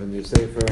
a new sefer.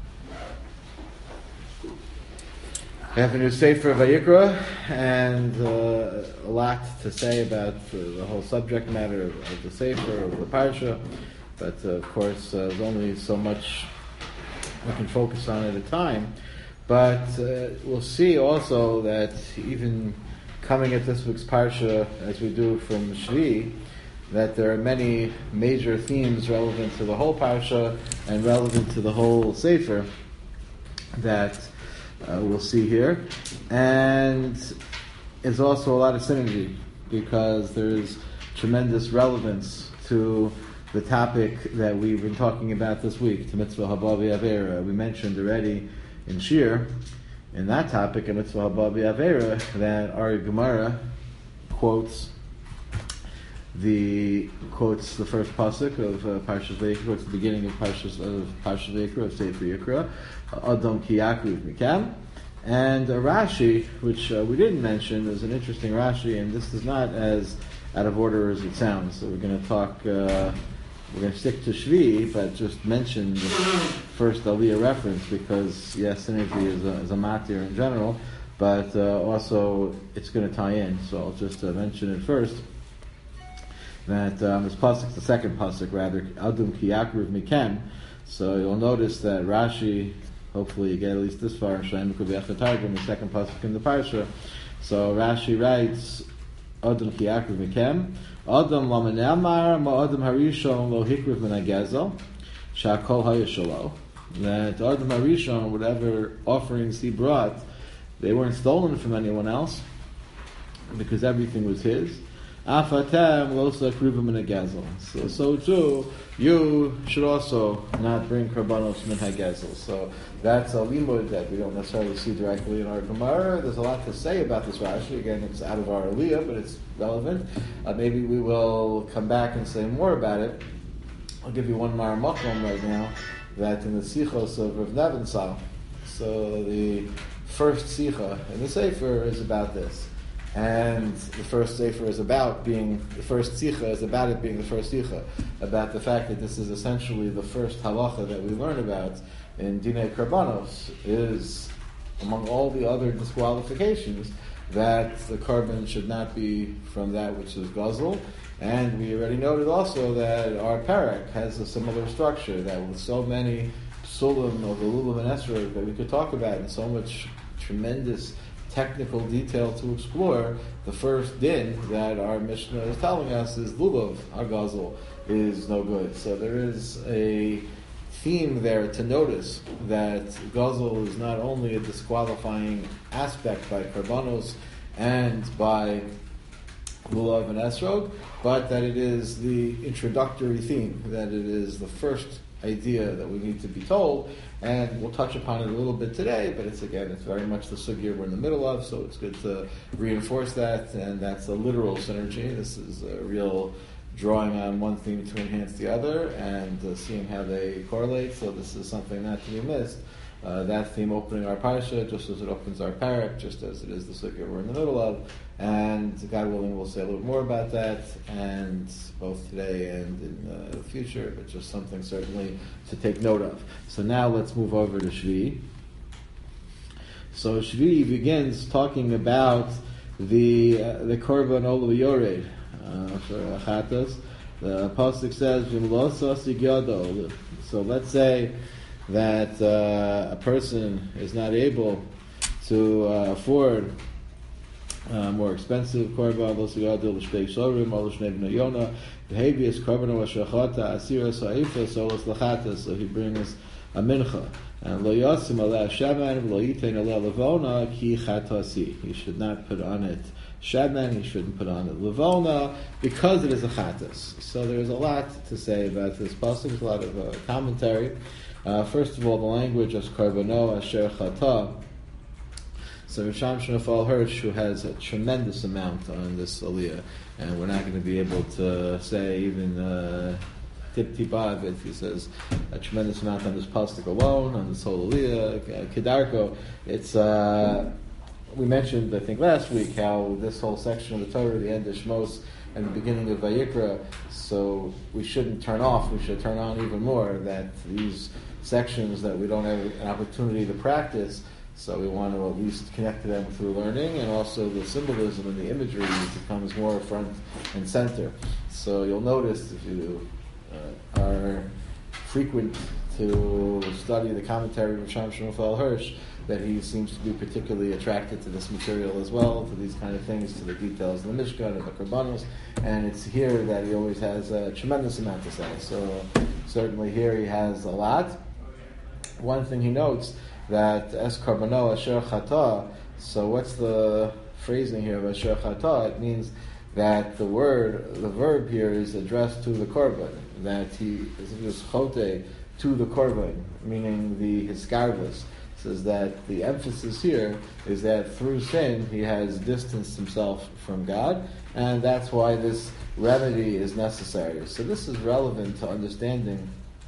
We have a new sefer Vayikra, and a lot to say about the whole subject matter of the sefer, of the parsha. But of course, there's only so much we can focus on at a time. But we'll see also that even coming at this week's parsha, as we do from Shvi, that there are many major themes relevant to the whole parsha and relevant to the whole sefer that we'll see here. And there's also a lot of synergy because there's tremendous relevance to the topic that we've been talking about this week, to Mitzvah Haba V'Avera. We mentioned already in Shir, in that topic, in Mitzvah Haba V'Avera, that our Gemara quotes the first pasuk of Parshas Vayikra, quotes the beginning of Parshas Vayikra, of Sefer Yikra, Adam ki yakriv mikam, and Rashi, which we didn't mention, is an interesting Rashi, and this is not as out of order as it sounds. So we're going to talk. We're going to stick to Shvi, but just mention the first Aliyah reference because, yes, synergy is a matir in general, but also it's going to tie in. So I'll just mention it first. That this pasuk, the second pasuk rather, Adam ki yakriv mikem. So you'll notice that Rashi, hopefully you get at least this far, Shem could be the second pasuk in the parsha. So Rashi writes, Adam ki yakriv mikem. Adam lamanamar ma Adam harishon lo hikriv min hagezel shakol hayashalo. That Adam harishon, whatever offerings he brought, they weren't stolen from anyone else because everything was his. Afatem lo sakrivim min hagezel. So too, you should also not bring karbanos min hagezel. So that's a limud that we don't necessarily see directly in our Gemara. There's a lot to say about this Rashi. Again, it's out of our Aliyah, but it's relevant. Maybe we will come back and say more about it. I'll give you one Mar Makom right now, that in the Sichos of Rav Nebenzahl, so the first Sicha in the Sefer is about this. And the first Sefer is about being, the first Sicha is about it being the first Sicha, about the fact that this is essentially the first halacha that we learn about in Dinei Karbanos, is, among all the other disqualifications, that the carbon should not be from that which is Guzzle. And we already noted also that our Parak has a similar structure, that with so many Psulim of the Lulam and Esrog that we could talk about, and so much tremendous technical detail to explore, the first din that our Mishnah is telling us is Lulav, our Guzzle, is no good. So there is a theme there to notice that Guzzle is not only a disqualifying aspect by Karbanos and by Lulav and Esrog, but that it is the introductory theme, that it is the first idea that we need to be told, and we'll touch upon it a little bit today, but it's very much the sugya we're in the middle of, so it's good to reinforce that, and that's a literal synergy. This is a real drawing on one theme to enhance the other, and seeing how they correlate, so this is something not to be missed. That theme opening our parsha, just as it opens our parak, just as it is the sugya we're in the middle of, and God willing we'll say a little more about that, and both today and in the future, but just something certainly to take note of. So now let's move over to Shvi. So Shvi begins talking about the korban ol v'yored for Achatos. The pasuk says, so let's say that a person is not able to afford more expensive korban, so he brings a mincha. And he should not put on it shaman, he shouldn't put on it levona, because it is a chatas. So there's a lot to say about this pasuk. There's a lot of commentary. First of all, the language as karbano asher chata. So Risham Shnafal Hirsch, who has a tremendous amount on this aliyah, and we're not going to be able to say even tip-tipa of it. He says a tremendous amount on this pasuk alone, on this whole aliyah, Kedarko. It's we mentioned, I think, last week how this whole section of the Torah, the end of Shmos, and the beginning of Vayikra, so we shouldn't turn off, we should turn on even more, that these sections that we don't have an opportunity to practice, so we want to at least connect to them through learning, and also the symbolism and the imagery becomes more front and center. So you'll notice, if you are frequent to study the commentary of Sham Shmuel Hirsch, that he seems to be particularly attracted to this material as well, to these kind of things, to the details of the Mishkan and the Karbanos, and it's here that he always has a tremendous amount to say. So certainly here he has a lot. One thing he notes, that Es Karbano Asher Chata, so what's the phrasing here of Asher Chata? It means that the verb here is addressed to the Korban, that he is chote to the Korban, meaning the Hiskarvus. Says that the emphasis here is that through sin he has distanced himself from God, and that's why this remedy is necessary. So this is relevant to understanding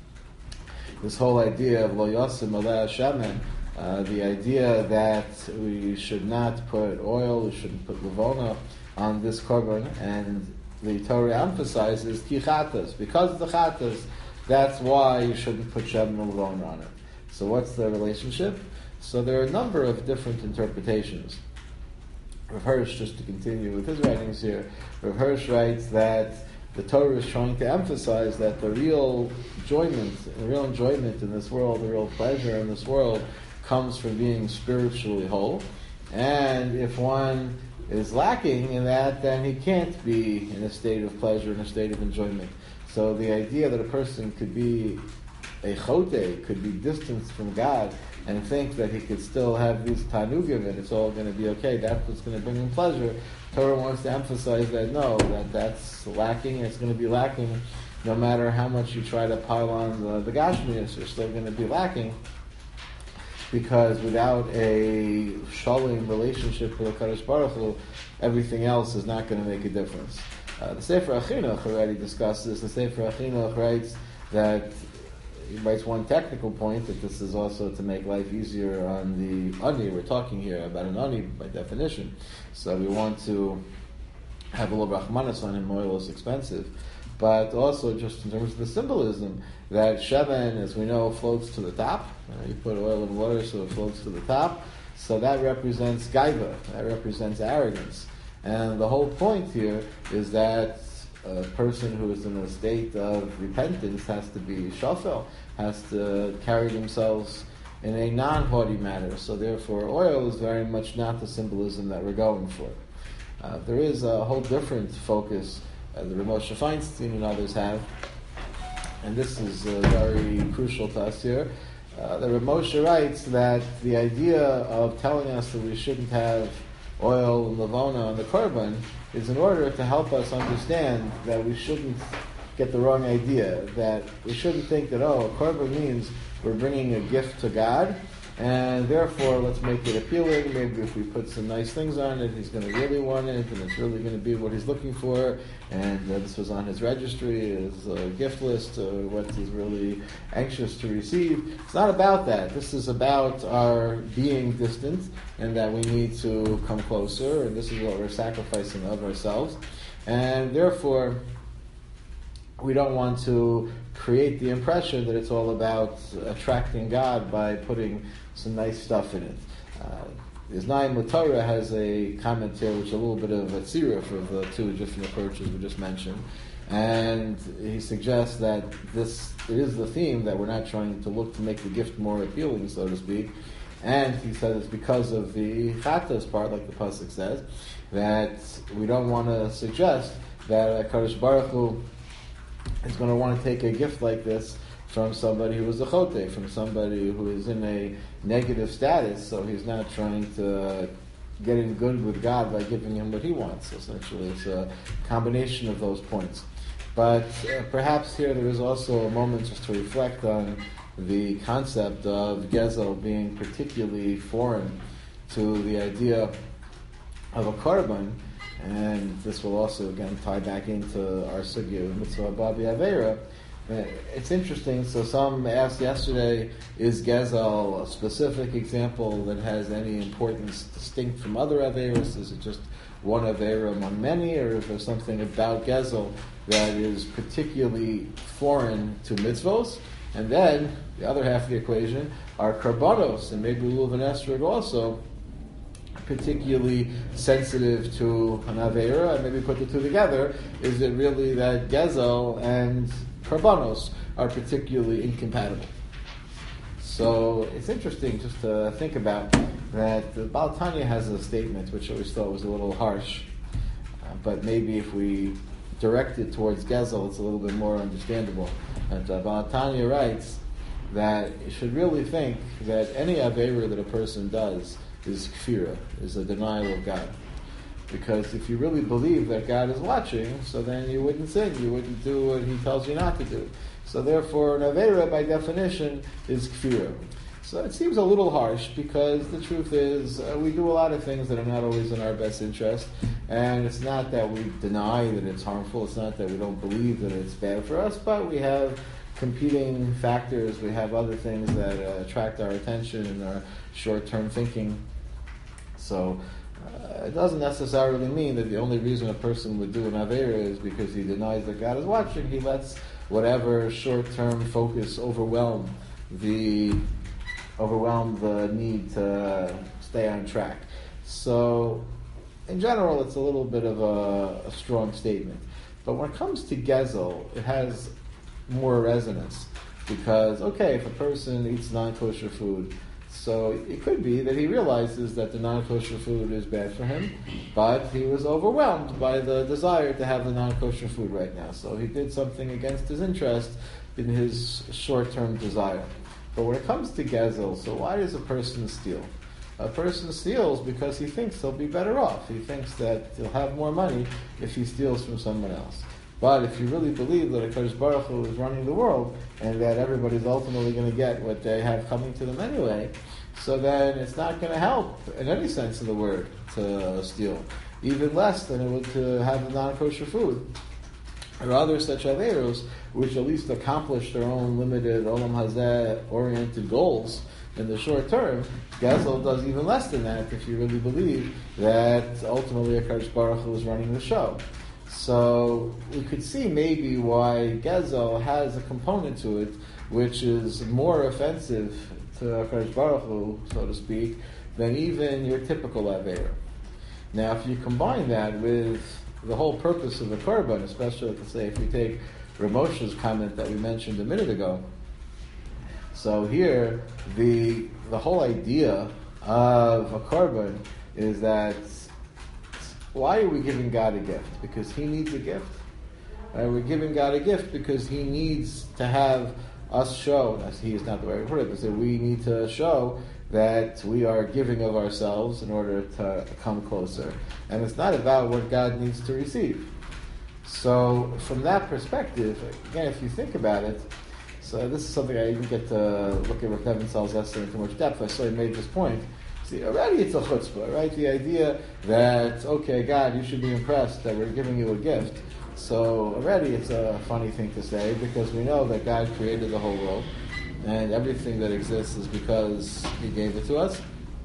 this whole idea of lo yasim aleh shaman, the idea that we should not put oil, we shouldn't put levona on this korban, and the Torah emphasizes ki chatas, because of the chatas, that's why you shouldn't put shem and levona on it. So what's the relationship? So there are a number of different interpretations. Rav Hirsch, just to continue with his writings here, Rav Hirsch writes that the Torah is trying to emphasize that the real enjoyment in this world, the real pleasure in this world, comes from being spiritually whole. And if one is lacking in that, then he can't be in a state of pleasure, in a state of enjoyment. So the idea that a person could be a chote, could be distanced from God, and think that he could still have these tanugim and it's all going to be okay, that's what's going to bring him pleasure. Torah wants to emphasize that no, that's lacking, it's going to be lacking no matter how much you try to pile on the Gashmias, you're still going to be lacking, because without a shalom relationship with HaKadosh Baruch Hu, everything else is not going to make a difference. The Sefer Achinuch already discusses, the Sefer Achinuch writes that, he writes one technical point, that this is also to make life easier on the ani. We're talking here about an ani by definition. So we want to have a little rachmanis on him, oil is expensive. But also just in terms of the symbolism, that shemen, as we know, floats to the top. You put oil in water so it floats to the top. So that represents gaiva, that represents arrogance. And the whole point here is that a person who is in a state of repentance has to be shafel, has to carry themselves in a non-haughty manner. So therefore, oil is very much not the symbolism that we're going for. There is a whole different focus the Rav Moshe Feinstein and others have, and this is very crucial to us here. The Rav Moshe writes that the idea of telling us that we shouldn't have oil and levona on the korban is in order to help us understand that we shouldn't get the wrong idea, that we shouldn't think that, a korban means we're bringing a gift to God, and therefore let's make it appealing. Maybe if we put some nice things on it, he's going to really want it, and it's really going to be what he's looking for, and this was on his registry, his gift list, what he's really anxious to receive. It's not about that. This is about our being distant, and that we need to come closer, and this is what we're sacrificing of ourselves. And therefore, we don't want to create the impression that it's all about attracting God by putting some nice stuff in it. Iznayim L'Torah has a comment here which is a little bit of a tziruf of the two different approaches we just mentioned. And he suggests that it is the theme that we're not trying to look to make the gift more appealing, so to speak. And he says it's because of the chatas part, like the pasuk says, that we don't want to suggest that HaKadosh Baruch Hu is going to want to take a gift like this from somebody who is a chote, from somebody who is in a negative status, so he's not trying to get in good with God by giving him what he wants. Essentially, it's a combination of those points. But perhaps here there is also a moment just to reflect on the concept of Gezel being particularly foreign to the idea of a korban, and this will also again tie back into our sugya of mitzvah babi avera. It's interesting. So some asked yesterday, is Gezel a specific example that has any importance distinct from other averas? Is it just one Aveira among many, or if there's something about Gezel that is particularly foreign to mitzvos. And then, the other half of the equation are karbanos, and maybe Lulav and Esrog also, particularly sensitive to an Aveira, and maybe put the two together. Is it really that Gezel and karbanos are particularly incompatible? So it's interesting just to think about that the Baal Tanya has a statement which I always thought was a little harsh, but maybe if we direct it towards Gezel, it's a little bit more understandable. And Baal Tanya writes that you should really think that any Aveira that a person does is kfira, is a denial of God. Because if you really believe that God is watching, so then you wouldn't sin, you wouldn't do what He tells you not to do. So therefore, an Aveira, by definition, is kfira. So it seems a little harsh, because the truth is, we do a lot of things that are not always in our best interest, and it's not that we deny that it's harmful, it's not that we don't believe that it's bad for us, but we have competing factors, we have other things that attract our attention and our short-term thinking. So it doesn't necessarily mean that the only reason a person would do an Aveira is because he denies that God is watching. He lets whatever short-term focus overwhelm the need to stay on track. So in general, it's a little bit of a strong statement. But when it comes to Gezel, it has more resonance. Because, okay, if a person eats non-kosher food, so it could be that he realizes that the non-kosher food is bad for him, but he was overwhelmed by the desire to have the non-kosher food right now. So he did something against his interest in his short-term desire. But when it comes to Gezel, so why does a person steal? A person steals because he thinks he'll be better off. He thinks that he'll have more money if he steals from someone else. But if you really believe that HaKadosh Baruch Hu is running the world and that everybody's ultimately going to get what they have coming to them anyway, so then it's not going to help in any sense of the word to steal, even less than it would to have the non-kosher food. Or other such averos, which at least accomplish their own limited Olam Hazeh-oriented goals in the short term. Gezel does even less than that if you really believe that ultimately HaKadosh Baruch Hu is running the show. So we could see maybe why Gezel has a component to it which is more offensive to HaKadosh Baruch Hu, so to speak, than even your typical Aveira. Now, if you combine that with the whole purpose of the Korban, especially, let's say, if we take Rav Moshe's comment that we mentioned a minute ago. So here, the whole idea of a Korban is that why are we giving God a gift? Because He needs a gift? We're giving God a gift because He needs to have us show, He is not the way we put it, but we need to show that we are giving of ourselves in order to come closer. And it's not about what God needs to receive. So from that perspective, again, if you think about it, so this is something I didn't get to look at Rav Nebenzahl's essay in too much depth. I saw he made this point. See, already it's a chutzpah, right? The idea that, okay, God, you should be impressed that we're giving you a gift. So already it's a funny thing to say because we know that God created the whole world and everything that exists is because He gave it to us.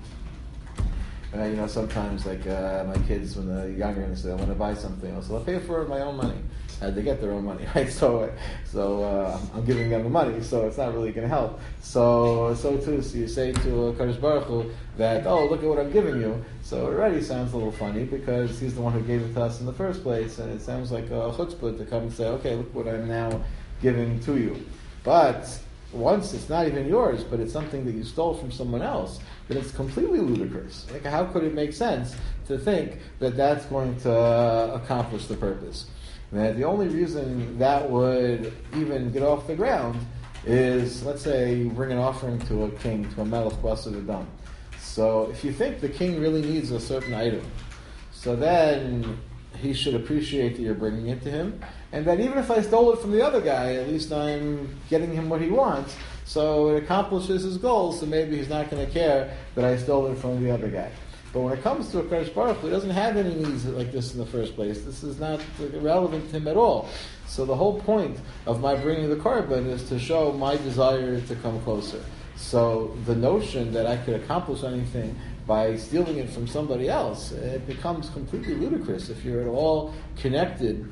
Sometimes like my kids when they're younger and they say, I want to buy something, I'll say, I'll pay for it with my own money. They get their own money, right? So I'm giving them the money, so it's not really going to help. So too, so you say to HaKadosh Baruch Hu that, oh, look at what I'm giving you. So it already sounds a little funny because He's the one who gave it to us in the first place, and it sounds like a chutzpah to come and say, okay, look what I'm now giving to you. But once it's not even yours, but it's something that you stole from someone else, then it's completely ludicrous. Like, how could it make sense to think that that's going to accomplish the purpose? And the only reason that would even get off the ground is, let's say, you bring an offering to a king, to a melech basar v'dam. So if you think the king really needs a certain item, so then he should appreciate that you're bringing it to him. And then even if I stole it from the other guy, at least I'm getting him what he wants. So it accomplishes his goals, so maybe he's not going to care that I stole it from the other guy. But when it comes to HaKadosh Baruch Hu, he doesn't have any needs like this in the first place. This is not relevant to him at all. So the whole point of my bringing the korban is to show my desire to come closer. So the notion that I could accomplish anything by stealing it from somebody else, it becomes completely ludicrous if you're at all connected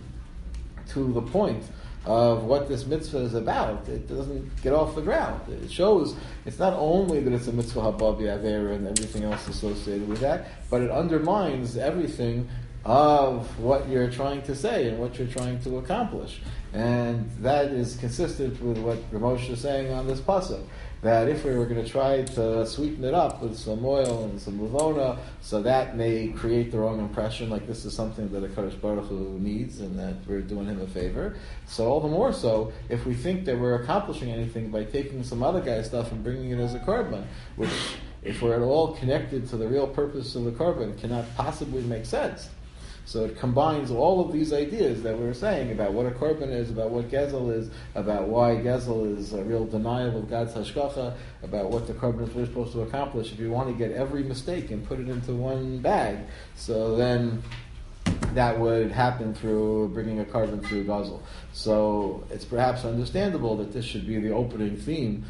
to the point of what this mitzvah is about. It doesn't get off the ground. It shows it's not only that it's a mitzvah haba b'avera and everything else associated with that, but it undermines everything of what you're trying to say and what you're trying to accomplish. And that is consistent with what Ramosh is saying on this pasuk, that if we were going to try to sweeten it up with some oil and some levona, so that may create the wrong impression, like this is something that a Kadosh Baruch Hu needs and that we're doing him a favor. So all the more so, if we think that we're accomplishing anything by taking some other guy's stuff and bringing it as a korban, which, if we're at all connected to the real purpose of the korban, cannot possibly make sense. So it combines all of these ideas that we were saying about what a korban is, about what gezel is, about why gezel is a real denial of God's hashgacha, about what the korban is really supposed to accomplish. If you want to get every mistake and put it into one bag, so then that would happen through bringing a korban through gezel. So it's perhaps understandable that this should be the opening theme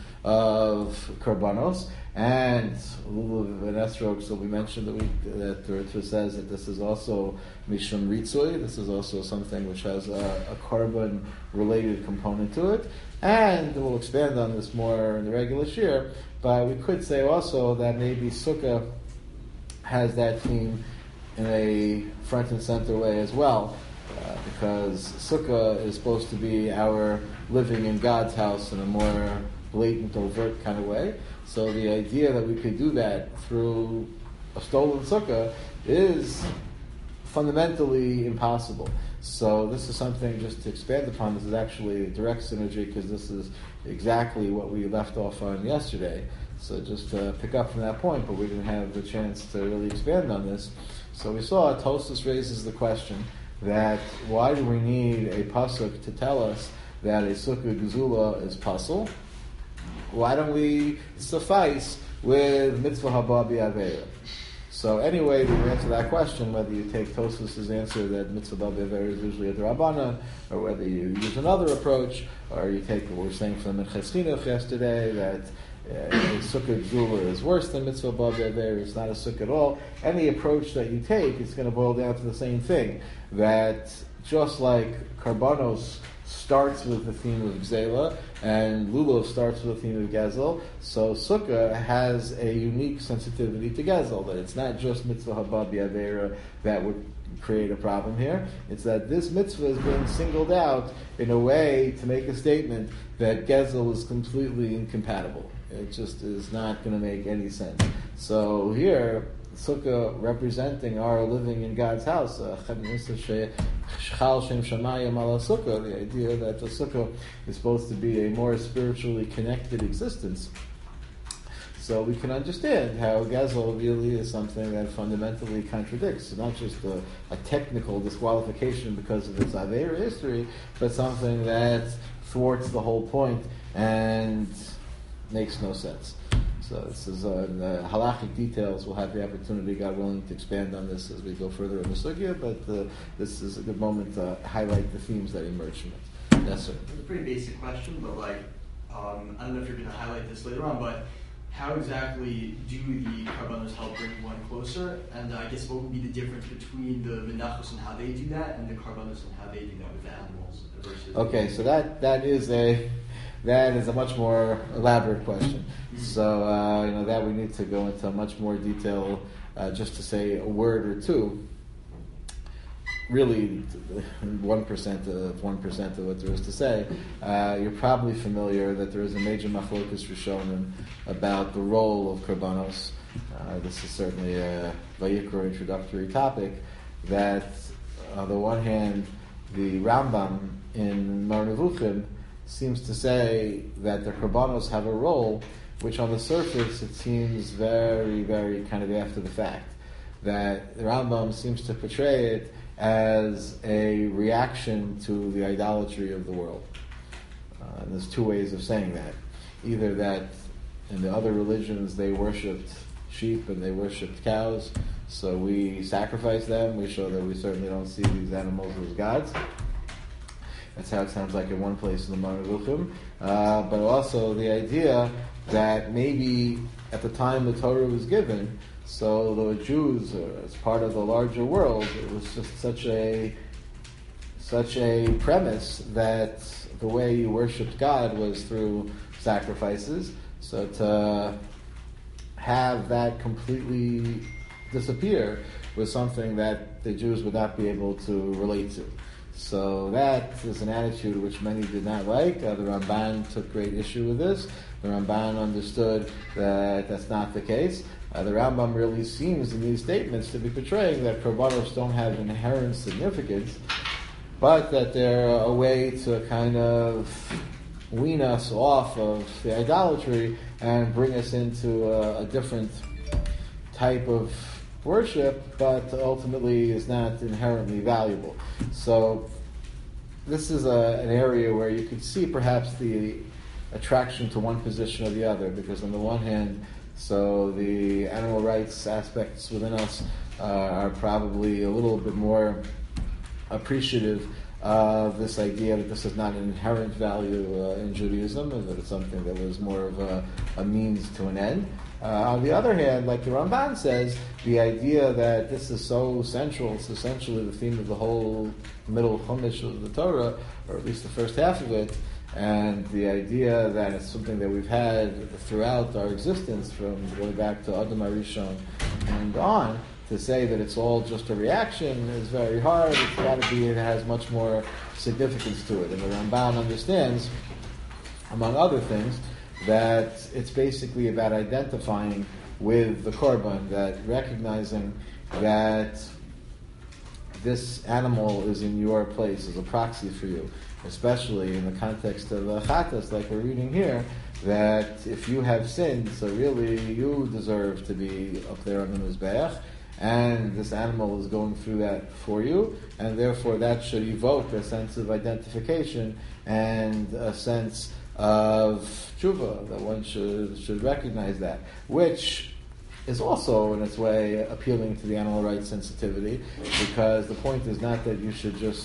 of korbanos. And Lulav and Esrog, so we mentioned that the Ritva says that this is also Mishum Ritzoy, this is also something which has a korban-related component to it. And we'll expand on this more in the regular shir, but we could say also that maybe Sukkah has that theme in a front and center way as well, because Sukkah is supposed to be our living in God's house in a more blatant, overt kind of way. So the idea that we could do that through a stolen sukkah is fundamentally impossible. So this is something just to expand upon. This is actually a direct synergy because this is exactly what we left off on yesterday. So just to pick up from that point, but we didn't have the chance to really expand on this. So we saw Tosfos raises the question that why do we need a pasuk to tell us that a sukkah gezula is pasul? Why don't we suffice with mitzvah haba b'avera? So anyway, to answer that question, whether you take Tosfos' answer that mitzvah haba b'avera is usually a d'Rabbanan, or whether you use another approach, or you take what we were saying from Minchas Chinuch yesterday, that a sukkah gezula is worse than mitzvah haba b'avera, it's not a sukkah at all. Any approach that you take, it's going to boil down to the same thing, that just like Karbanos starts with the theme of Gzela, and Lulav starts with the theme of Gezel, so Sukkah has a unique sensitivity to Gezel, that it's not just mitzvah haba b'avera that would create a problem here. It's that this mitzvah is being singled out in a way to make a statement that Gezel is completely incompatible. It just is not going to make any sense. So here, Sukkah representing our living in God's house, the idea that the Sukkah is supposed to be a more spiritually connected existence. So we can understand how Gezel really is something that fundamentally contradicts. It's not just a technical disqualification because of its Aveira history, but something that thwarts the whole point and makes no sense. So this is the halachic details. We'll have the opportunity, God willing, to expand on this as we go further in the sugya, but this is a good moment to highlight the themes that emerge from it. Yes, sir? It's a pretty basic question, but I don't know if you're going to highlight this later on, but how exactly do the Karbanos help bring one closer? And I guess what would be the difference between the Menachos and how they do that, and the Karbanos and how they do that with the animals versus... Okay, so that is a much more elaborate question. So, that we need to go into much more detail just to say a word or two. Really, 1% of what there is to say. You're probably familiar that there is a major machlokus Rishonim about the role of Karbanos. This is certainly a Vayikra introductory topic, that on the one hand, the Rambam in Mar Nevuchim seems to say that the Karbanos have a role which on the surface it seems very, very kind of after the fact. That the Rambam seems to portray it as a reaction to the idolatry of the world. And there's two ways of saying that. Either that in the other religions they worshipped sheep and they worshipped cows, so we sacrifice them, we show that we certainly don't see these animals as gods. That's how it sounds like in one place in the Mar Nevuchim. But also the idea that maybe at the time the Torah was given, so the Jews, as part of the larger world, it was just such a premise that the way you worshipped God was through sacrifices. So to have that completely disappear was something that the Jews would not be able to relate to. So that is an attitude which many did not like. The Ramban took great issue with this. The Ramban understood that that's not the case. The Rambam really seems in these statements to be portraying that korbanos don't have inherent significance, but that they're a way to kind of wean us off of the idolatry and bring us into a different type of worship, but ultimately is not inherently valuable. So this is an area where you could see perhaps the attraction to one position or the other, because on the one hand, so the animal rights aspects within us are probably a little bit more appreciative of this idea that this is not an inherent value in Judaism, and that it's something that was more of a means to an end. On the other hand, like the Ramban says, the idea that this is so central, it's essentially the theme of the whole middle Chumash of the Torah, or at least the first half of it, and the idea that it's something that we've had throughout our existence from going back to Adam HaRishon and on, to say that it's all just a reaction is very hard. It's got to be, it has much more significance to it. And the Ramban understands, among other things, that it's basically about identifying with the korban, that recognizing that this animal is in your place as a proxy for you, especially in the context of chatas, like we're reading here, that if you have sinned, so really you deserve to be up there on the Mizbeach, and this animal is going through that for you, and therefore that should evoke a sense of identification and a sense of tshuva, that one should recognize that, which is also in its way appealing to the animal rights sensitivity, because the point is not that you should just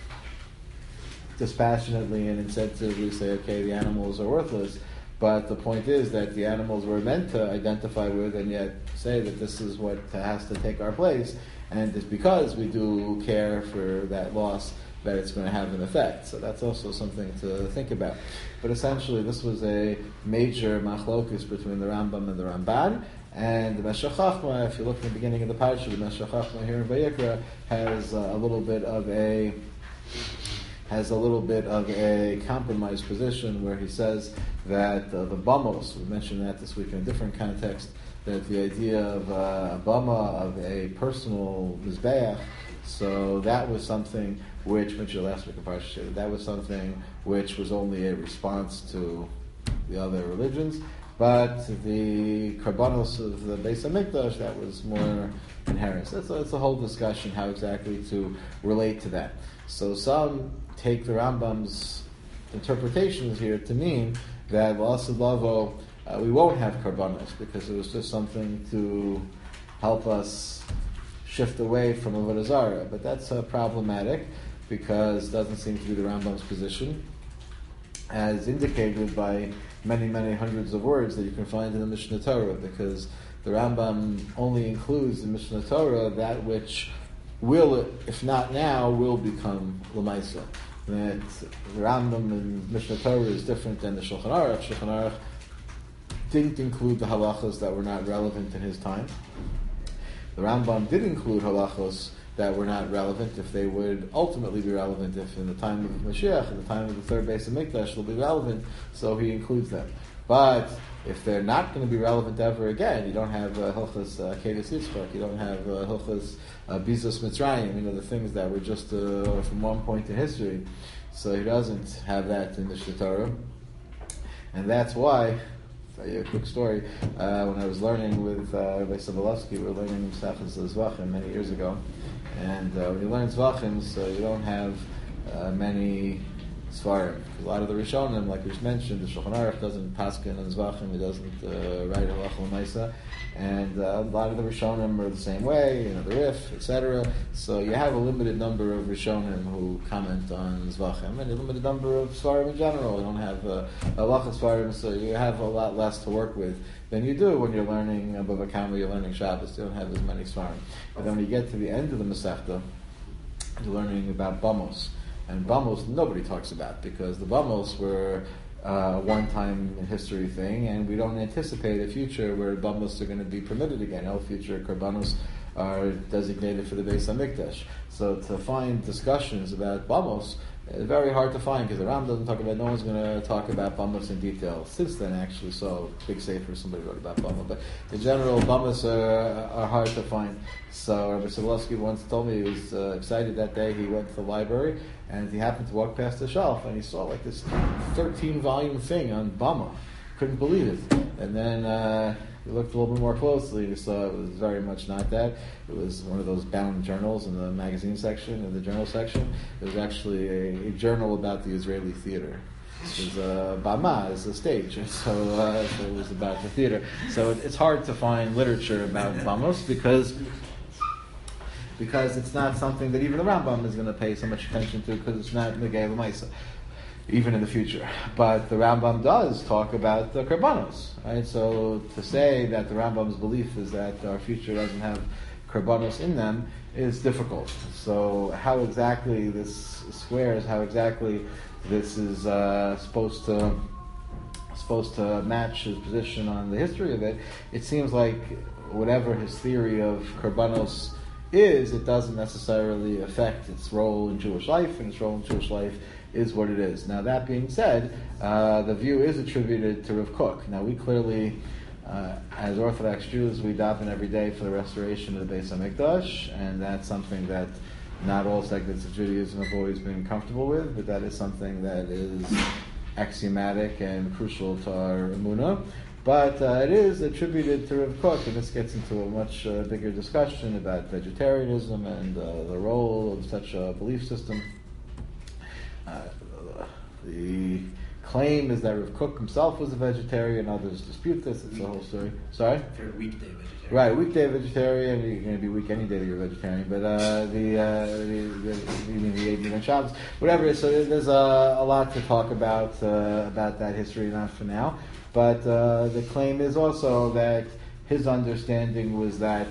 dispassionately and insensitively say, okay, the animals are worthless, but the point is that the animals we're meant to identify with and yet say that this is what has to take our place, and it's because we do care for that loss that it's going to have an effect. So that's also something to think about. But essentially this was a major machlokus between the Rambam and the Ramban, and the Meshech Chochmah, if you look at the beginning of the parsha, the Meshech Chochmah here in Vayikra has a little bit of a compromised position where he says that the bamos, we mentioned that this week in a different context, that the idea of a bama, of a personal mizbeach, so that was something which, mentioned last week in Parsha, that was something which was only a response to the other religions, but the karbanos of the Beis HaMikdash, that was more inherent. So it's a whole discussion how exactly to relate to that. So some take the Rambam's interpretations here to mean that La'asid we won't have karbanos, because it was just something to help us shift away from Avodah Zarah. But that's problematic, because it doesn't seem to be the Rambam's position, as indicated by many, many hundreds of words that you can find in the Mishnah Torah, because the Rambam only includes in Mishnah Torah that which will, if not now, will become L'maisa. That the Rambam in Mishnah Torah is different than the Shulchan Aruch. Shulchan Aruch didn't include the halachos that were not relevant in his time. The Rambam did include halachos that were not relevant, if they would ultimately be relevant, if in the time of Mashiach, in the time of the third Beis HaMikdash, they'll be relevant, so he includes them. But if they're not going to be relevant ever again, you don't have Hilchos Kedos Yitzchak, you don't have Hilchos Bizos Mitzrayim, the things that were just from one point in history. So he doesn't have that in the Mishnah Torah. And that's why, I'll tell you a quick story, when I was learning with Rabbi Sobolovsky, we were learning Mesachos Zvachim many years ago, and when you learn Zvachim, so you don't have many Svarim. A lot of the Rishonim, like we just mentioned, the Shulchan Aruch doesn't paskin on Zvachim, it doesn't write halacha l'maisa, and a lot of the Rishonim are the same way, the Rif, etc. So you have a limited number of Rishonim who comment on Zvachim, and a limited number of Svarim in general. You don't have halacha Svarim, so you have a lot less to work with than you do when you're learning Bava Kama, you're learning Shabbos. You don't have as many Svarim. But then when you get to the end of the Masechta, you're learning about Bamos. And Bamos, nobody talks about, because the Bamos were a one-time history thing, and we don't anticipate a future where Bamos are going to be permitted again. All future Korbanos are designated for the Beis HaMikdash. So to find discussions about Bamos, it's very hard to find, because the Ram doesn't talk about, no one's going to talk about Bamos in detail. Since then, actually, so Big Sefer, somebody wrote about Bamos. But in general, Bamos are hard to find. So Rabbi Sobolewski once told me he was excited that day. He went to the library, and he happened to walk past the shelf, and he saw like this 13-volume thing on Bama. Couldn't believe it. And then he looked a little bit more closely, and he saw it was very much not that. It was one of those bound journals in the magazine section, in the journal section. It was actually a journal about the Israeli theater. It was Bama, is a stage, so it was about the theater. So it's hard to find literature about Bamos, because it's not something that even the Rambam is going to pay so much attention to, because it's not Negei L'Maisa, even in the future. But the Rambam does talk about the Korbanos, right? So to say that the Rambam's belief is that our future doesn't have Korbanos in them is difficult. So how exactly this squares, how exactly this is supposed to match his position on the history of it, it seems like whatever his theory of Korbanos is, it doesn't necessarily affect its role in Jewish life, and its role in Jewish life is what it is. Now, that being said, the view is attributed to Rav Kook. Now, we clearly, as Orthodox Jews, we daven every day for the restoration of the Beis HaMikdash, and that's something that not all segments of Judaism have always been comfortable with, but that is something that is axiomatic and crucial to our emunah. But it is attributed to Rav Kook, and this gets into a much bigger discussion about vegetarianism and the role of such a belief system. The claim is that Rav Kook himself was a vegetarian. Others dispute this. It's a whole story. Sorry? They're weekday vegetarian. Right, weekday vegetarian. You're going to be weak any day that you're a vegetarian. But the evening on Shabbos, whatever. So there's a lot to talk about that history, not for now. But the claim is also that his understanding was that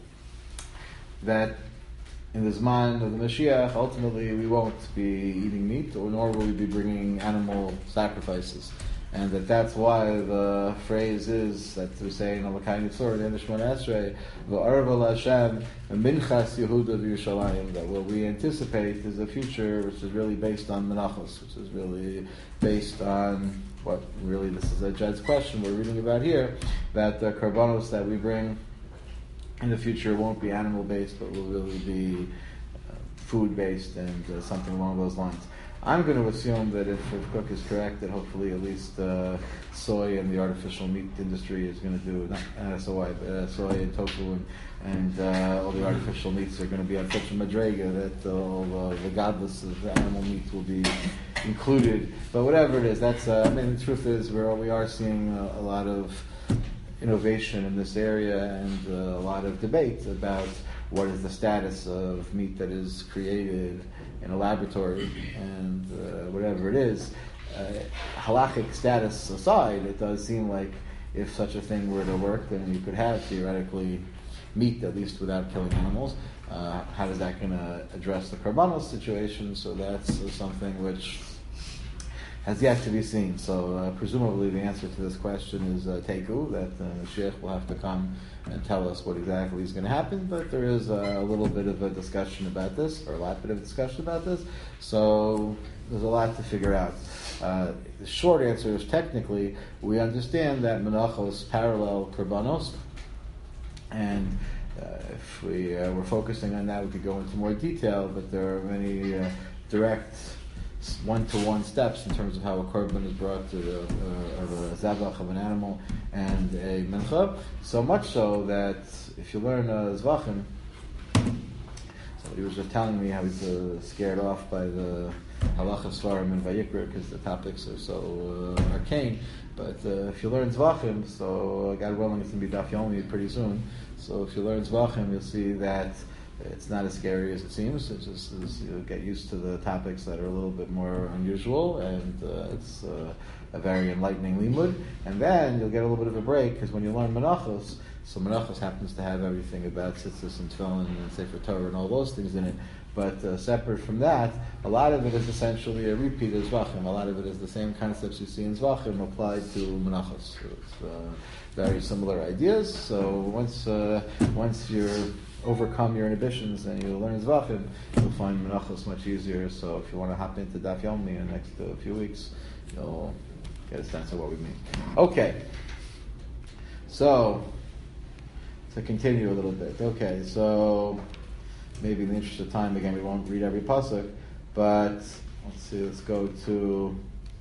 in the Zman of the Mashiach, ultimately we won't be eating meat, nor will we be bringing animal sacrifices. And that's why the phrase is that we say in Alakai Nitzor, in Shemona Esrei, V'arva L'Hashem, Minchas Yehuda V'Yushalayim, that what we anticipate is a future which is really based on Menachos, which is really based on what really, this is a Jed's question we're reading about here, that the Korbanos that we bring in the future won't be animal-based, but will really be food-based and something along those lines. I'm going to assume that if Rav Kook is correct, that hopefully at least soy and the artificial meat industry is going to do, not soy, but soy and tofu and all the artificial meats are going to be on such a madrega that all the godless of animal meat will be included. But whatever it is, that's, the truth is we are seeing a lot of innovation in this area and a lot of debate about what is the status of meat that is created in a laboratory and whatever it is. Halachic status aside, it does seem like if such a thing were to work, then you could have theoretically meat, at least without killing animals. How is that going to address the Korbanos situation? So that's something which has yet to be seen. So presumably the answer to this question is Teiku, that the Sheikh will have to come and tell us what exactly is going to happen, but there is a little bit of a discussion about this, or a lot bit of a discussion about this, so there's a lot to figure out. The short answer is technically, we understand that Menachos parallel Korbanos, and if we were focusing on that, we could go into more detail, but there are many direct one-to-one steps in terms of how a korban is brought to a zabach of an animal and a mincha. So much so that if you learn Zvachim, so he was just telling me how he's scared off by the halacha svarim and vayikra because the topics are so arcane. But if you learn Zvachim, so God willing, it's going to be Daf Yomi pretty soon. So if you learn Zvachim, you'll see that it's not as scary as it seems. It just is, you'll get used to the topics that are a little bit more unusual, and it's a very enlightening limud. And then you'll get a little bit of a break because when you learn Menachos, so Menachos happens to have everything about tzitzis and tefillin and Sefer Torah and all those things in it. But separate from that, a lot of it is essentially a repeat of Zvachim. A lot of it is the same concepts you see in Zvachim applied to Menachos. So it's very similar ideas. So once you overcome your inhibitions and you learn Zvachim, you'll find Menachos much easier. So if you want to hop into Daf Yomi in the next few weeks, you'll get a sense of what we mean. Okay. So, to continue a little bit. Okay, so maybe in the interest of time, again, we won't read every pasuk, but let's see, let's go to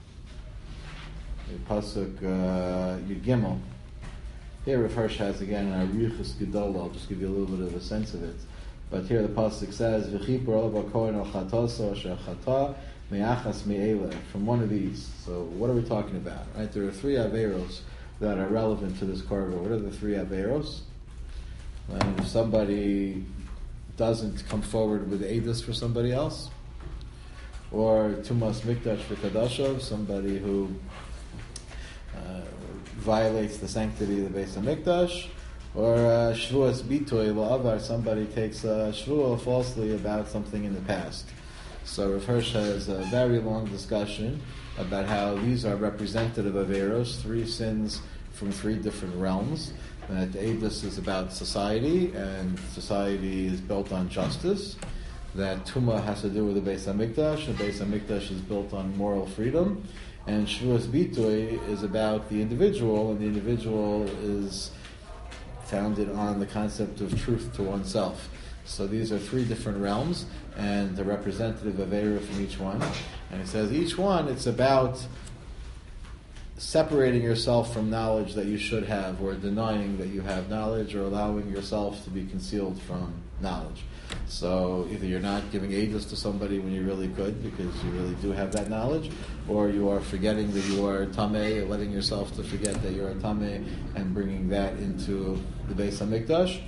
the pasuk Yud Gimel. Here Rav Hirsch has again an Arichus Gedol. I'll just give you a little bit of a sense of it. But here the pasuk says, "V'chipur olav hakohen al chatoso asher chata me'achas me'eleh," from one of these. So what are we talking about? Right? There are three averos that are relevant to this korban. What are the three averos? When if somebody doesn't come forward with edus for somebody else, or tumas mikdash v'kadashav, somebody who violates the sanctity of the Beis HaMikdash, or shvuas bitoy la'avar, somebody takes a shvua falsely about something in the past. So Rav Hirsch has a very long discussion about how these are representative of averos, three sins from three different realms. That edus is about society, and society is built on justice. That Tumah has to do with the Beis HaMikdash, and Beis HaMikdash is built on moral freedom. And Shvuas Bitoy is about the individual, and the individual is founded on the concept of truth to oneself. So these are three different realms, and the representative Avera from each one. And it says each one, it's about separating yourself from knowledge that you should have, or denying that you have knowledge, or allowing yourself to be concealed from knowledge. So either you're not giving edus to somebody when you really could, because you really do have that knowledge, or you are forgetting that you are tameh, letting yourself to forget that you're a tameh, and bringing that into the Beis HaMikdash.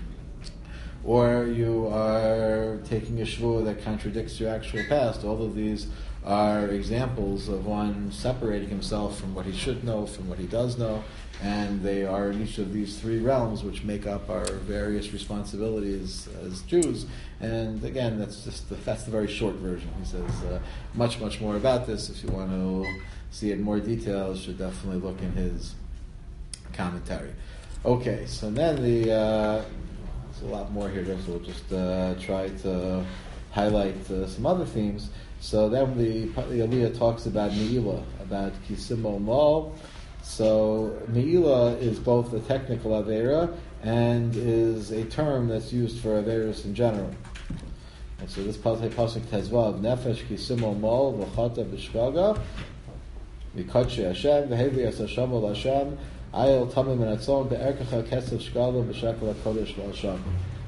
Or you are taking a shvuah that contradicts your actual past. All of these are examples of one separating himself from what he should know, from what he does know, and they are in each of these three realms which make up our various responsibilities as Jews. And again, that's the very short version. He says much more about this. If you want to see it in more detail, you should definitely look in his commentary. Okay, so then there's a lot more here, so we'll just try to highlight some other themes. So then the Aliyah talks about Me'ilah, about Kisimo Mal. So Me'ilah is both a technical Avera and is a term that's used for Averas in general. And so this Pasuk Tezvav, Nefesh Kisimo Mal, V'chata B'shvaga, V'kotche Hashem, V'hevi As Hashem Ol Hashem, Ayel Tamim and Atzon, Be'erkacha Kesef Shkala, B'shakal HaKodesh V'Hashem.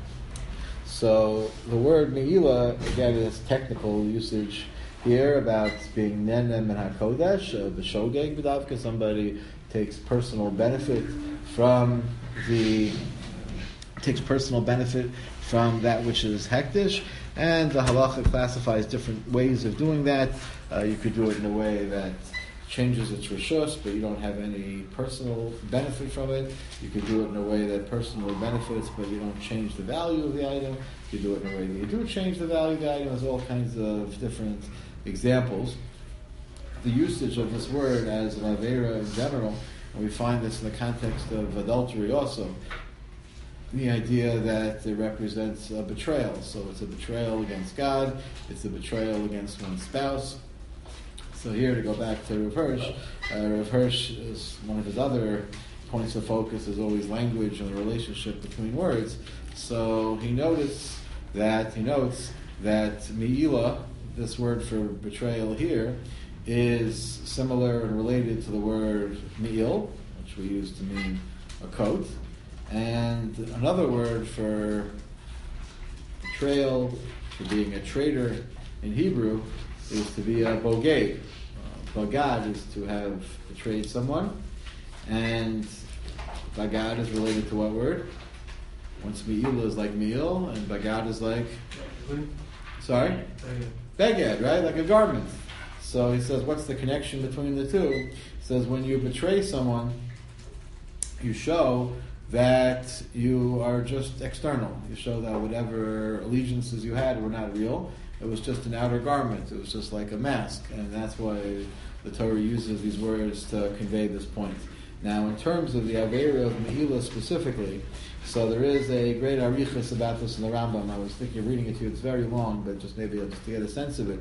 So the word Me'ilah, again, is technical usage here about being Nenem and HaKodesh, B'shogeg B'davka, somebody takes personal benefit from that which is hektish, and the halacha classifies different ways of doing that. You could do it in a way that changes its rishus, but you don't have any personal benefit from it. You could do it in a way that personally benefits, but you don't change the value of the item. You do it in a way that you do change the value of the item. There's all kinds of different examples. The usage of this word as an avera in general, and we find this in the context of adultery also. The idea that it represents a betrayal. So it's a betrayal against God, it's a betrayal against one's spouse. So here, to go back to Rav Hirsch is one of his other points of focus is always language and the relationship between words. So he notes that Me'ilah, this word for betrayal here, is similar and related to the word Me'il, which we use to mean a coat. And another word for betrayal, for being a traitor in Hebrew, is to be a bogeg. Bagad is to have betrayed someone, and bagad is related to what word? Once mi'ila is like meal, and bagad is like... Sorry? Beged, right? Like a garment. So he says, what's the connection between the two? He says, when you betray someone, you show that you are just external. You show that whatever allegiances you had were not real. It was just an outer garment. It was just like a mask. And that's why the Torah uses these words to convey this point. Now, in terms of the Aveira of Me'ilah specifically, so there is a great arichas about this in the Rambam. I was thinking of reading it to you. It's very long, but just maybe just to get a sense of it.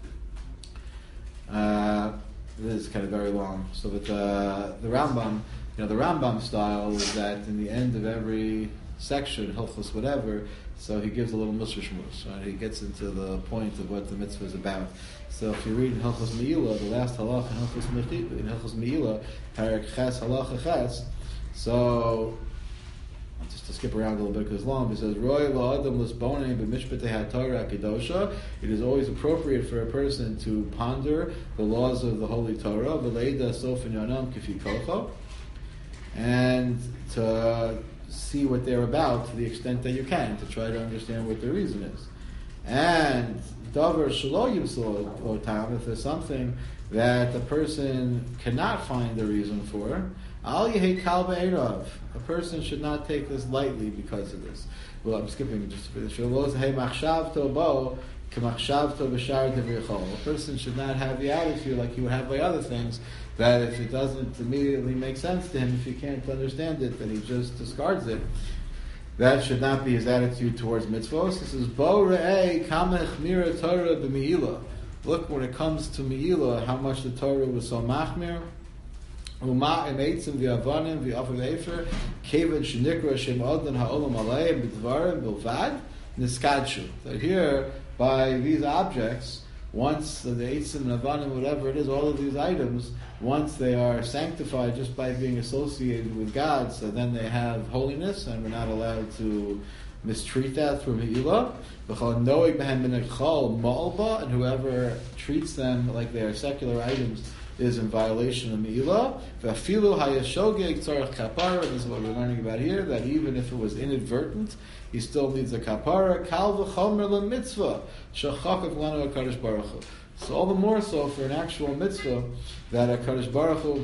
It is kind of very long. So that the Rambam, the Rambam style is that in the end of every section, Hilchos whatever, so he gives a little Musar Shmuz, right? He gets into the point of what the mitzvah is about. So if you read in Hilchos Me'ilah, the last halach in Hilchos Me'ilah, Parak Ches Halacha Ches, so just to skip around a little bit because it's long, it says, Roy la'adam l'sbonei b'mishpatei haTorah kedosha. It is always appropriate for a person to ponder the laws of the Holy Torah, v'leida sofen yonam kifi kocho, and to see what they're about to the extent that you can, to try to understand what the reason is. And davar shelo yimsol otam, if there's something that the person cannot find the reason for, al yehei kal be'erav. A person should not take this lightly because of this. Well, I'm skipping just for this. A person should not have the attitude like he would have by other things, that if it doesn't immediately make sense to him, if he can't understand it, then he just discards it. That should not be his attitude towards mitzvos. This is Bo Re'eh Kamech Mira Torah B'Me'ilah. Look, when it comes to Me'ilah, how much the Torah was so machmir. Uma emetzim v'avanim v'afav efer kevad shenikra shem odin ha'olam aleim b'dvarim bilvad niskadshu. So here, by these objects, once the eitzim and avanim, whatever it is, all of these items, once they are sanctified just by being associated with God, so then they have holiness, and we're not allowed to mistreat that through Me'ilah. And whoever treats them like they are secular items is in violation of Me'ilah. This is what we're learning about here, that even if it was inadvertent, he still needs a kapara. Kal v'chomer l'mitzvah shechakak lanu HaKadosh Baruch Hu. So all the more so for an actual mitzvah that HaKadosh Baruch Hu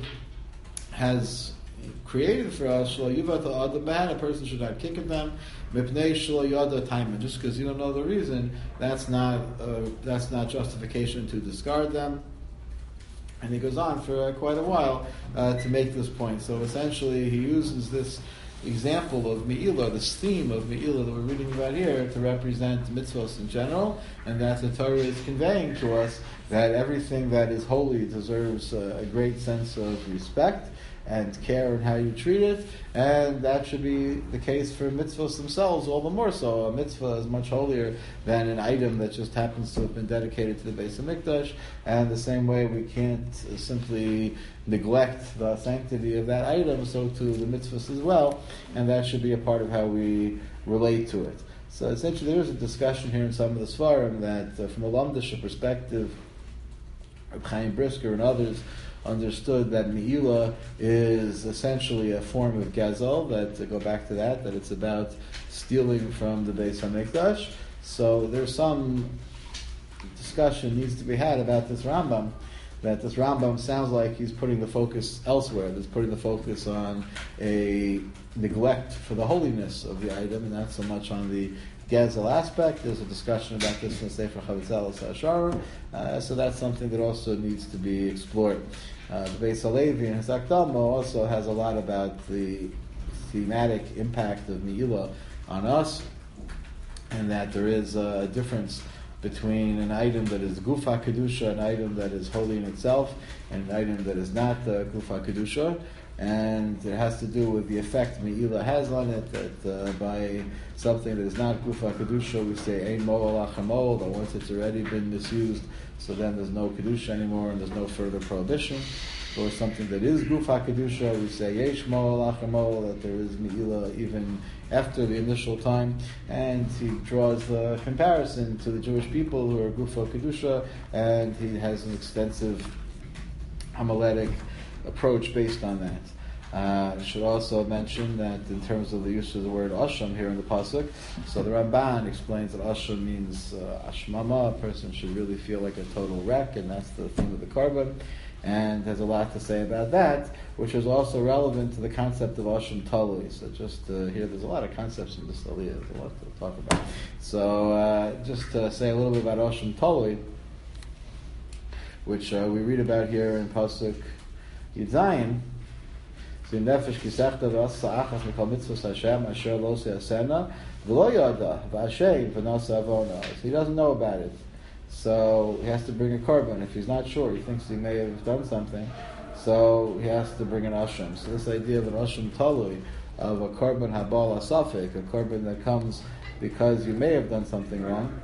has created for us. Shlo yuvat ha'adam b'han, a person should not kick at them. Mipnei shlo yada taima. Just because you don't know the reason, that's not justification to discard them. And he goes on for quite a while to make this point. So essentially, he uses this example of Me'ilah, this theme of Me'ilah that we're reading about here, to represent mitzvos in general, and that the Torah is conveying to us that everything that is holy deserves a great sense of respect and care in how you treat it, and that should be the case for mitzvahs themselves, all the more so. A mitzvah is much holier than an item that just happens to have been dedicated to the Beis HaMikdash, and the same way we can't simply neglect the sanctity of that item, so to the mitzvahs as well, and that should be a part of how we relate to it. So essentially there is a discussion here in some of the Svarim that from a Lamdish perspective, Reb Chaim Brisker and others understood that Me'ilah is essentially a form of Gezel, that to go back to that it's about stealing from the Beis HaMikdash. So there's some discussion needs to be had about this Rambam, that this Rambam sounds like he's putting the focus elsewhere. He's putting the focus on a neglect for the holiness of the item, and not so much on the Gezel aspect. There's a discussion about this in the Sefer Chavitzel Sa'asharim, so that's something that also needs to be explored. The Beis HaLevi and his Akdama also has a lot about the thematic impact of Me'ilah on us, and that there is a difference between an item that is Gufa Kedusha, an item that is holy in itself, and an item that is not Gufa Kedusha. And it has to do with the effect Me'ilah has on it, that by something that is not Gufa Kedusha, we say Ein Mo'ol Achamol, that once it's already been misused, so then there's no Kedusha anymore and there's no further prohibition. or something that is Guf HaKedusha, we say Yesh Mo'el Achar Mo'el, that there is Me'ilah even after the initial time, and he draws the comparison to the Jewish people who are Guf HaKedusha, and he has an extensive homiletic approach based on that. I should also mention that in terms of the use of the word Asham here in the Pasuk, so the Ramban explains that Asham means Ashmama, a person should really feel like a total wreck, and that's the theme of the Korban, and there's a lot to say about that, which is also relevant to the concept of Asham Talui. So just here, there's a lot of concepts in this Aliyah, there's a lot to talk about. So just to say a little bit about Asham Talui, which we read about here in Pasuk Yud Zayin. So he doesn't know about it. So he has to bring a korban. If he's not sure, he thinks he may have done something, so he has to bring an asham. So this idea of an asham talui, of a korban habal asafik, a korban that comes because you may have done something wrong,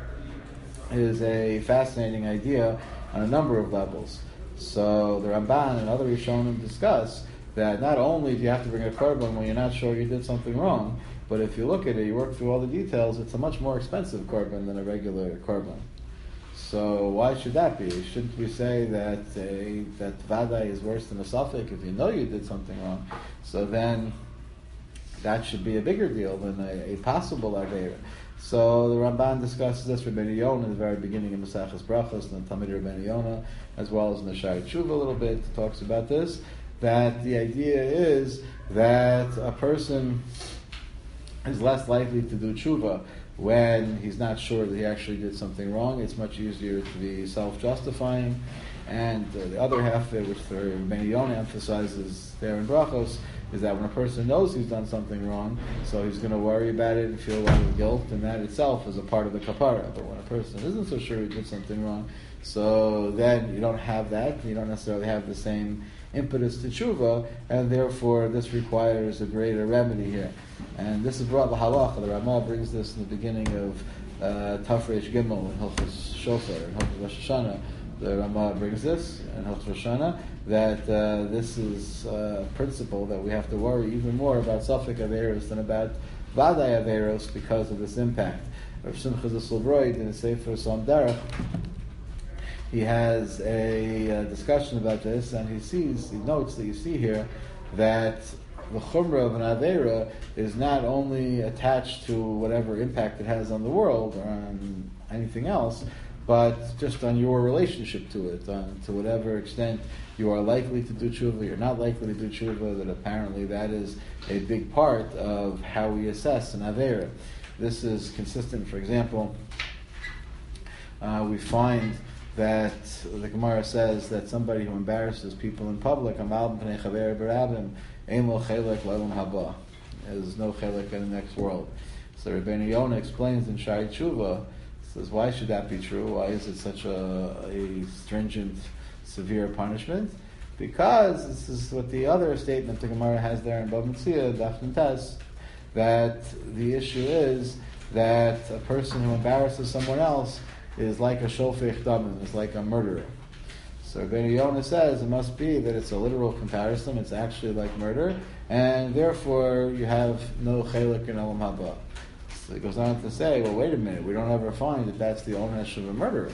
is a fascinating idea on a number of levels. So the Ramban and other Rishonim discuss that not only do you have to bring a korban when you're not sure you did something wrong, but if you look at it, you work through all the details, it's a much more expensive korban than a regular korban. So why should that be? Shouldn't we say that that vadai is worse than a safek if you know you did something wrong? So then that should be a bigger deal than a possible aveira. So the Ramban discusses this for Rabbeinu Yonah in the very beginning of Maseches Brachos, and the Talmid Rabbeinu Yonah, as well as in the Shari Tshuva a little bit, talks about this, that the idea is that a person is less likely to do tshuva when he's not sure that he actually did something wrong. It's much easier to be self-justifying. And the other half of it, which Rabbeinu Yonah emphasizes there in Brachos, is that when a person knows he's done something wrong, so he's going to worry about it and feel a lot of guilt, and that itself is a part of the kapara. But when a person isn't so sure he did something wrong, so then you don't have that, you don't necessarily have the same impetus to tshuva, and therefore this requires a greater remedy here. And this is brought l'halacha. The Ramah brings this in the beginning of Tafresh Gimel in Hilchos Shofar, in Hilchos Rosh Hashanah. The Ramah brings this in Hilchos Rosh Hashanah, that this is a principle that we have to worry even more about Safek Averos than about Vadai Averos because of this impact. Rav Simcha Zisselbroid in the Sefer Som Derech, he has a discussion about this, and he notes that you see here that the chumrah of an aveira is not only attached to whatever impact it has on the world or on anything else, but just on your relationship to it, to whatever extent you are likely to do tshuva, you're not likely to do tshuva, that apparently that is a big part of how we assess an aveira. This is consistent, for example, we find that the Gemara says that somebody who embarrasses people in public, there's no chelek in the next world. So Rabbeinu Yonah explains in Shari Tshuva, says, why should that be true? Why is it such a stringent, severe punishment? Because this is what the other statement the Gemara has there in Bava Metzia, Daf Nun Tes, that the issue is that a person who embarrasses someone else is like a shofech damim, is like a murderer. So Rabbeinu Yonah says it must be that it's a literal comparison, it's actually like murder, and therefore you have no chelik in olam haba. So he goes on to say, well, wait a minute, we don't ever find that that's the onesh of a murderer.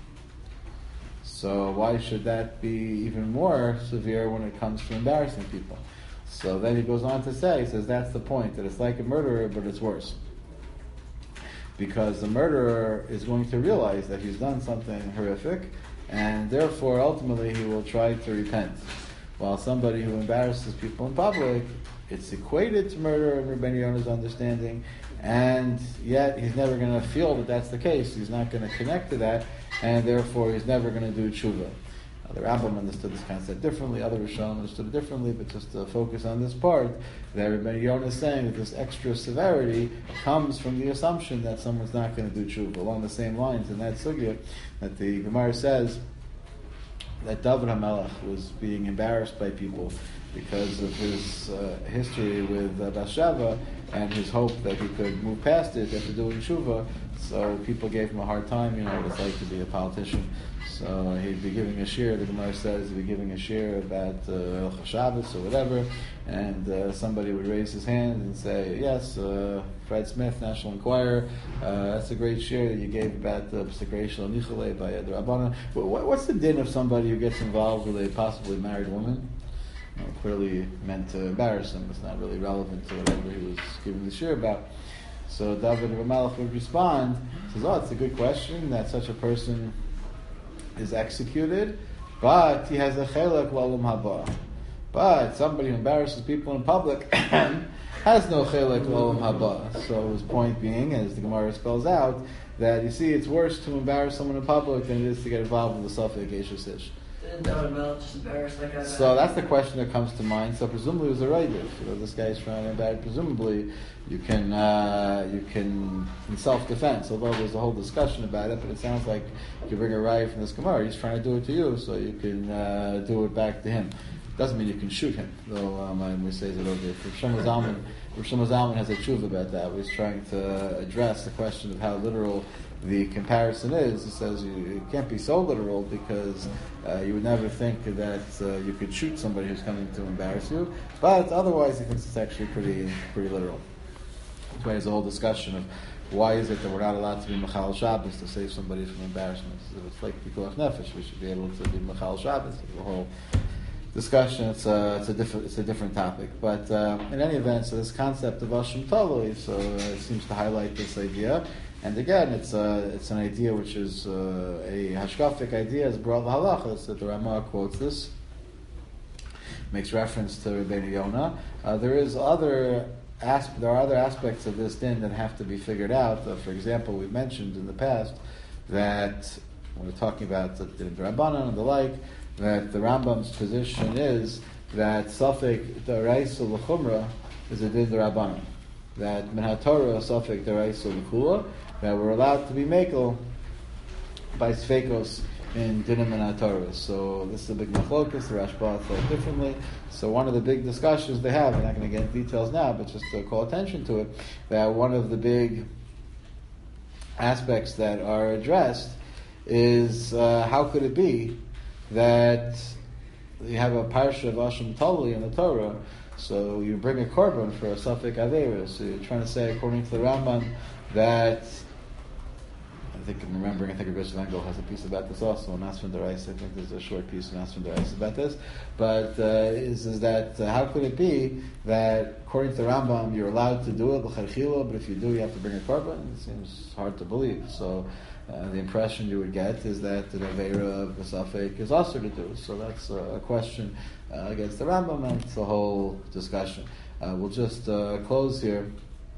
So why should that be even more severe when it comes to embarrassing people? So then he goes on to say, he says that's the point, that it's like a murderer, but it's worse. Because the murderer is going to realize that he's done something horrific, and therefore ultimately he will try to repent. While somebody who embarrasses people in public, it's equated to murder in Rabbeinu Yonah's understanding, and yet he's never going to feel that that's the case. He's not going to connect to that, and therefore he's never going to do tshuva. The Rambam understood this concept differently, other Rishonim understood it differently, but just to focus on this part, that Rabbeinu Yonah is saying that this extra severity comes from the assumption that someone's not going to do tshuva. Along the same lines, in that sugya, that the Gemara says that David HaMelech was being embarrassed by people because of his history with Bathsheba and his hope that he could move past it after doing tshuva. So people gave him a hard time, what it's like to be a politician. So he'd be giving a shir, the Gemara says, he'd be giving a shir about Shabbos or whatever, and somebody would raise his hand and say, yes, Fred Smith, National Enquirer, that's a great shir that you gave about the P'sik Nichole by the Rabbanan. What's the din of somebody who gets involved with a possibly married woman? Clearly meant to embarrass him. It's not really relevant to whatever he was giving the shir about. So David Ramalach would respond, says, it's a good question that such a person is executed, but he has a chelak l'olam haba. But somebody who embarrasses people in public has no chelak l'olam haba. So his point being, as the Gemara spells out, that you see it's worse to embarrass someone in public than it is to get involved with the Safek Eshes Ish. So that's the question that comes to mind. So presumably it was a writer. This guy's trying to embarrass. Presumably you can in self-defense. Although there's a whole discussion about it, but it sounds like you bring a riot from this Gemara. He's trying to do it to you, so you can do it back to him. Doesn't mean you can shoot him, though. We say that over. Rav Shlomo Zalman has a tshuva about that. He's trying to address the question of how literal the comparison is. He says it can't be so literal because you would never think that you could shoot somebody who's coming to embarrass you. But otherwise, he thinks it's actually pretty literal. That's why there's a whole discussion of why is it that we're not allowed to be Mechal Shabbos to save somebody from embarrassment. It's like Pikuach Nefesh. We should be able to be Mechal Shabbos. The whole discussion. It's a different topic. But in any event, so this concept of Ashim Toloi, so it seems to highlight this idea. And again, it's an idea which is a hashkafic idea, as brought the halachas, that the Ramah quotes this, makes reference to Rebbeinu Yonah. There are other aspects of this din that have to be figured out. For example, we've mentioned in the past that when we're talking about the din Rabbanan and the like, that the Rambam's position is that Safek D'Oraisa L'Chumra is a din Rabbanan. That Min HaTorah Safek D'Oraisa L'Kula, that we're allowed to be mekel by Sfekos in Dinim and HaTorah. So this is a big machlokus, the Rashba thought differently. So one of the big discussions they have, I'm not going to get into details now, but just to call attention to it, that one of the big aspects that are addressed is how could it be that you have a parsha of Ashim Toloi in the Torah, so you bring a korban for a Safek Aveira. So you're trying to say, according to the Rambam, that I think Rishon Engel has a piece about this also in Asfin D'Oraisa. I think there's a short piece in Asfin D'Oraisa about this. But is that how could it be that according to the Rambam you're allowed to do it l'charchila, but if you do you have to bring a korban? It seems hard to believe. So the impression you would get is that the Aveira of the Safek is also to do. So that's a question against the Rambam, and it's a whole discussion. We'll just close here.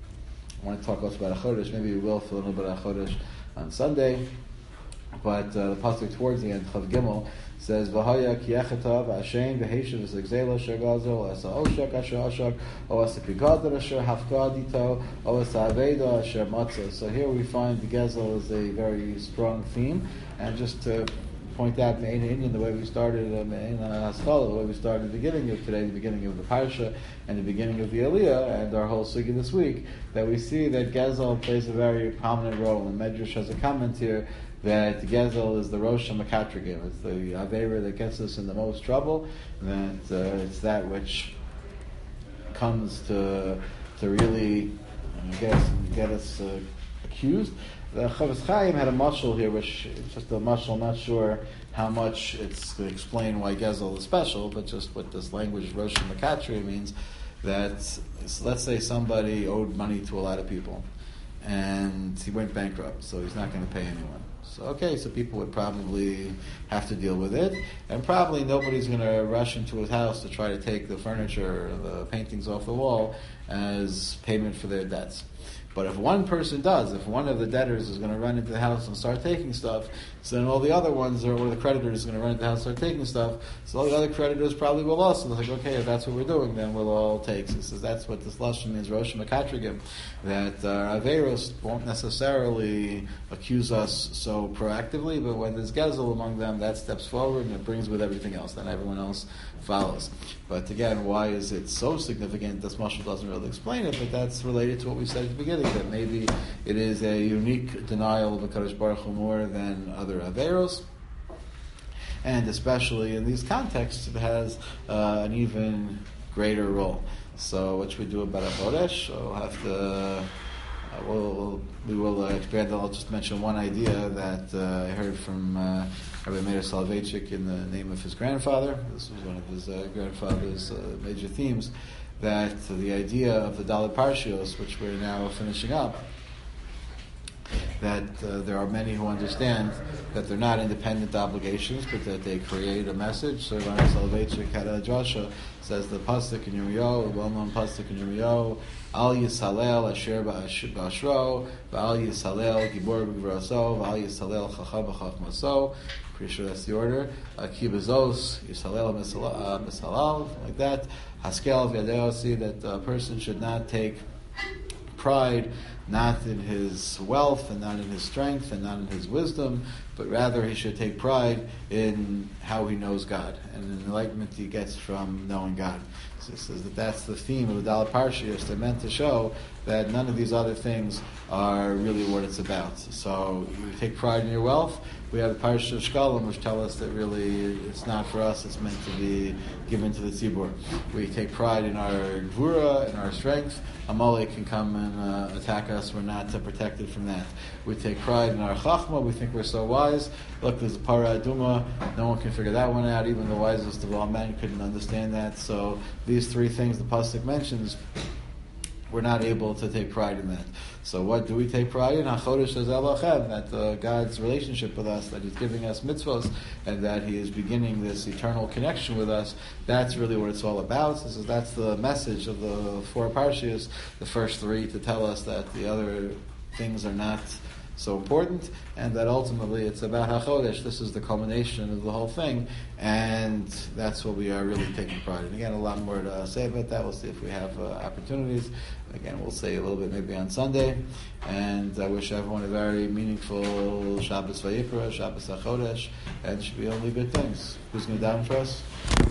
I want to talk also about a Chodesh. Maybe we will for a little bit of Chodesh on Sunday. But the pasuk towards the end, Chav Gimel, says, "V'haya ki yechatav Hashem v'heishav v'zegzela asher gazel asa oshak asher oshak o asa pigadar asher hafgadito o asa aveda asher matzah." So here we find the gezel is a very strong theme, and just to point out in Indian the way we started in Haskalah, the way we started at the beginning of today, the beginning of the Parsha, and the beginning of the Aliyah, and our whole Sugya this week, that we see that Gezel plays a very prominent role. And Medrash has a comment here that Gezel is the Rosh HaMakatrigim. It's the Aveira that gets us in the most trouble, and that it's that which comes to really get us accused. The Chavis Chaim had a mashal here, which is just a mashal. I'm not sure how much it's to explain why Gezel is special, but just what this language Rosh Makatri means, that let's say somebody owed money to a lot of people, and he went bankrupt, so he's not going to pay anyone. So people would probably have to deal with it, and probably nobody's going to rush into his house to try to take the furniture or the paintings off the wall as payment for their debts. But if one person does, if one of the debtors is going to run into the house and start taking stuff, so then all the other ones, or the creditors, is going to run into the house and start taking stuff, so all the other creditors probably will also. They're like, okay, if that's what we're doing, then we'll all take. So that's what this lashon means, Rosh Makatrigim, that Averos won't necessarily accuse us so proactively, but when there's Gezel among them, that steps forward and it brings with everything else. Then everyone else follows. But again, why is it so significant? This mashal doesn't really explain it, but that's related to what we said at the beginning, that maybe it is a unique denial of the Kadosh Baruch Hu more than other Averos. And especially in these contexts, it has an even greater role. So what should we do about Chodesh? We'll have to... we will expand. I'll just mention one idea that I heard from Rabbi Meir Soloveitchik in the name of his grandfather. This was one of his grandfather's major themes, that the idea of the Dalet Parshios, which we're now finishing up, that there are many who understand that they're not independent obligations, but that they create a message. So Rabbi Soloveitchik had a drasha, says the pasuk in Yirmiyahu, a well-known pasuk in Yirmiyahu, Al Yishalel Asher Ba'ashro, V'al Yishalel Gibor B'Gvuraso, V'al Yishalel Chacham B'Chachmaso. Pretty sure that's the order. Kibazos Yishalel Misalal, like that. Haskel V'Yadeo, see that a person should not take pride not in his wealth and not in his strength and not in his wisdom, but rather he should take pride in how he knows God and the enlightenment he gets from knowing God. So it says that that's the theme of the Dalet Parshios. They're meant to show that none of these other things are really what it's about. So you take pride in your wealth. We have the Parsha of Shkalim, which tell us that really it's not for us, it's meant to be given to the Tzibur. We take pride in our Gvura, in our strength. Amalek can come and attack us, we're not protected from that. We take pride in our Chachma, we think we're so wise. Look, there's a Para Aduma, no one can figure that one out, even the wisest of all men couldn't understand that. So these three things the Pasuk mentions, we're not able to take pride in that. So what do we take pride in? HaChodesh Hazel Lachem, that God's relationship with us, that He's giving us mitzvahs, and that He is beginning this eternal connection with us. That's really what it's all about. So that's the message of the four parshias, the first three, to tell us that the other things are not so important, and that ultimately it's about HaChodesh. This is the culmination of the whole thing, and that's what we are really taking pride in. Again, a lot more to say about that. We'll see if we have opportunities. Again, we'll say a little bit maybe on Sunday, and I wish everyone a very meaningful Shabbos Vayikra, Shabbos HaChodesh, and it should be only good things. Who's going to down for us?